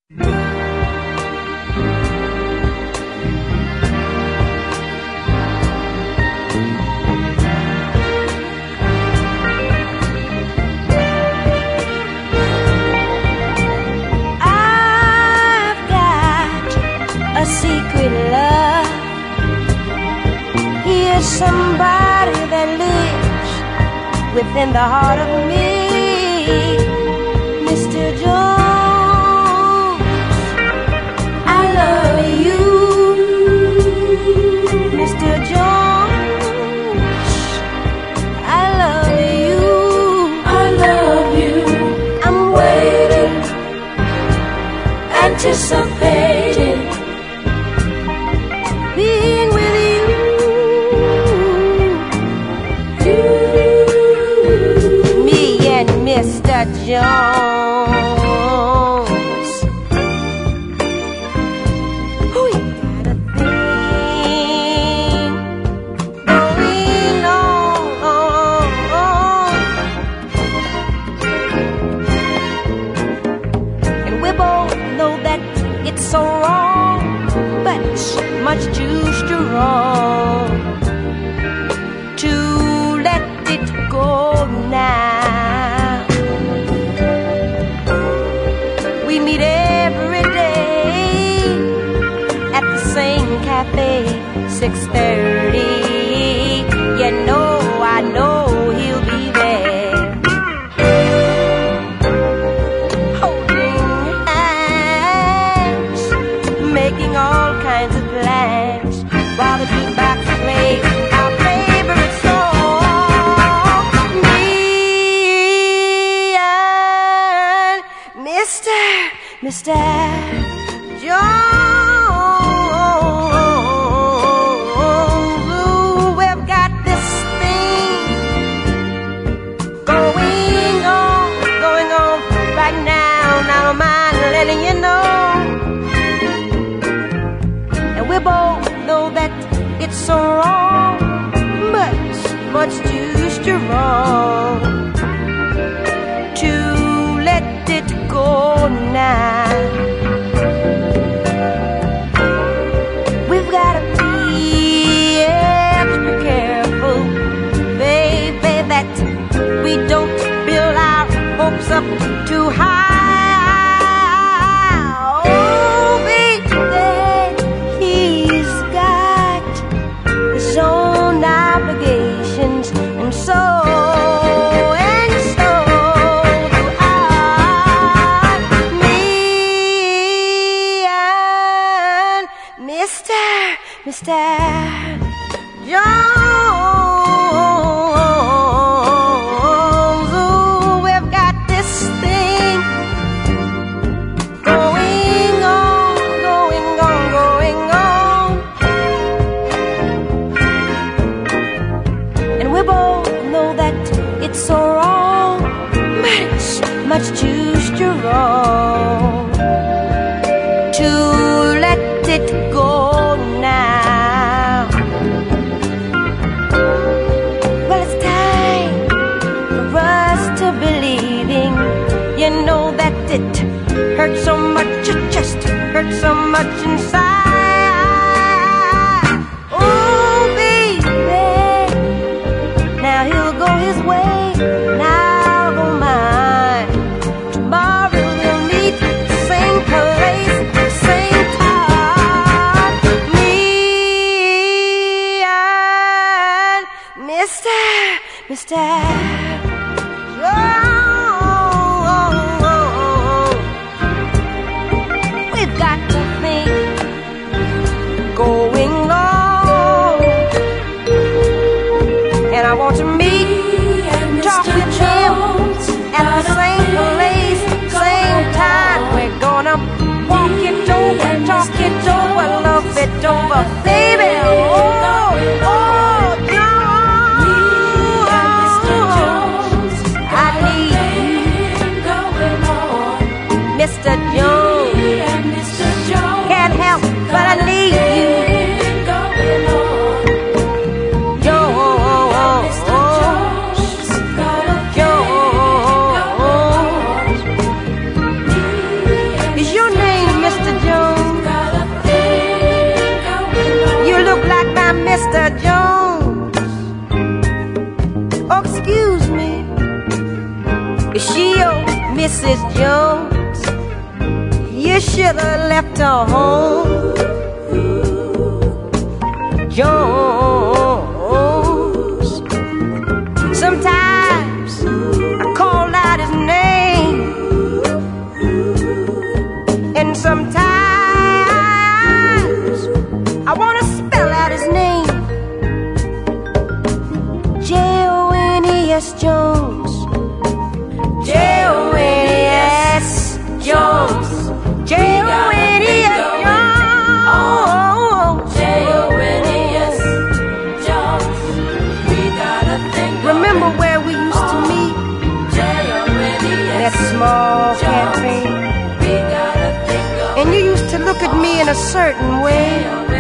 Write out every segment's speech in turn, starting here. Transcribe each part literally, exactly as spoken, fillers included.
Somebody that lives within the heart of me, Mister Jones. I love you, Mister Jones. I love you, I love you. I'm waiting, anticipating being with you. Mister Jones, we got a thing going on, and we both know that it's so wrong, but much too strong to let it go now. six thirty, you know, I know he'll be there, holding hands, making all kinds of plans, while the jukebox plays our favorite song. Me and Mister Mister Jones. Letting you know, and we both know that it's so wrong, much, much too strong to let it go now. We've got to be extra careful, baby, that we don't build our hopes up too high. Mister Jones, ooh, we've got this thing going on, going on, going on, and we both know that it's so wrong, much, much too strong to let it go now. You know that it hurts so much, your chest hurts so much inside. Oh, baby, now he'll go his way, now I'll go mine. Tomorrow we'll meet, same place, same time. Me and Mister Mister Jones. Going on, and I want to meet and talk with him at the same place, same time. We're gonna walk it over, talk it over, love it over, baby. Oh, oh, Jones, I need Mister Jones. Can't help but I need you. Is your name Missus Jones, you should have left her home. Jones, sometimes I call out his name, and sometimes I want to spell out his name. J O N E S Jones, J O N E S Jones, J O N E S Jones, J O N E S Jones. We got a thing. Remember where we used to meet? J O N E S that small cafe. We got a thing. And you used to look at me in a certain way.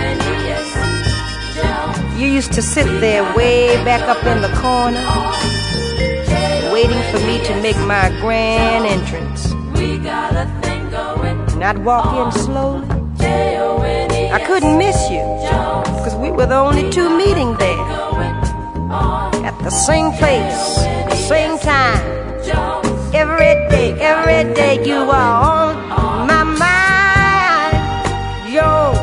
You used to sit there way back up in the corner, waiting for me to make my grand entrance. And I'd walk in slowly. I couldn't miss you, because we were the only two meeting there, at the same place, the same time. Every day, every day you are on my mind, Jones.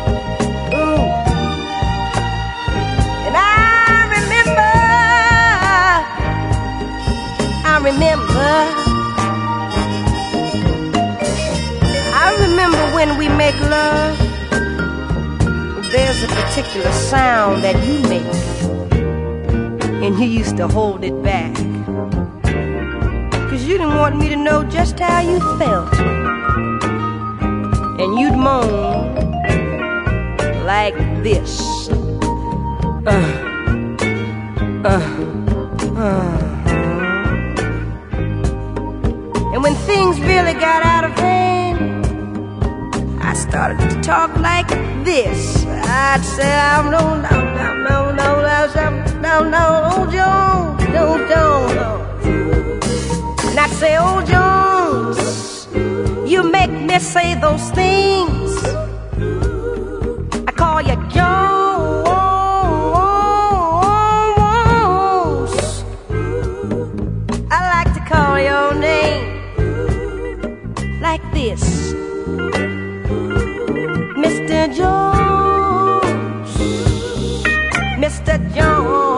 I remember, I remember when we make love, there's a particular sound that you make, and you used to hold it back, cause you didn't want me to know just how you felt, and you'd moan like this. Uh, uh, uh. And when things really got out of hand, I started to talk like this. I'd say, oh, no, no, no, no, no, no, no, no, oh, Jones, no, no, no. And I'd say, oh, Jones, you make me say those things. I call you Jones. I like to call your name like this, Mister Jones, Mister Jones.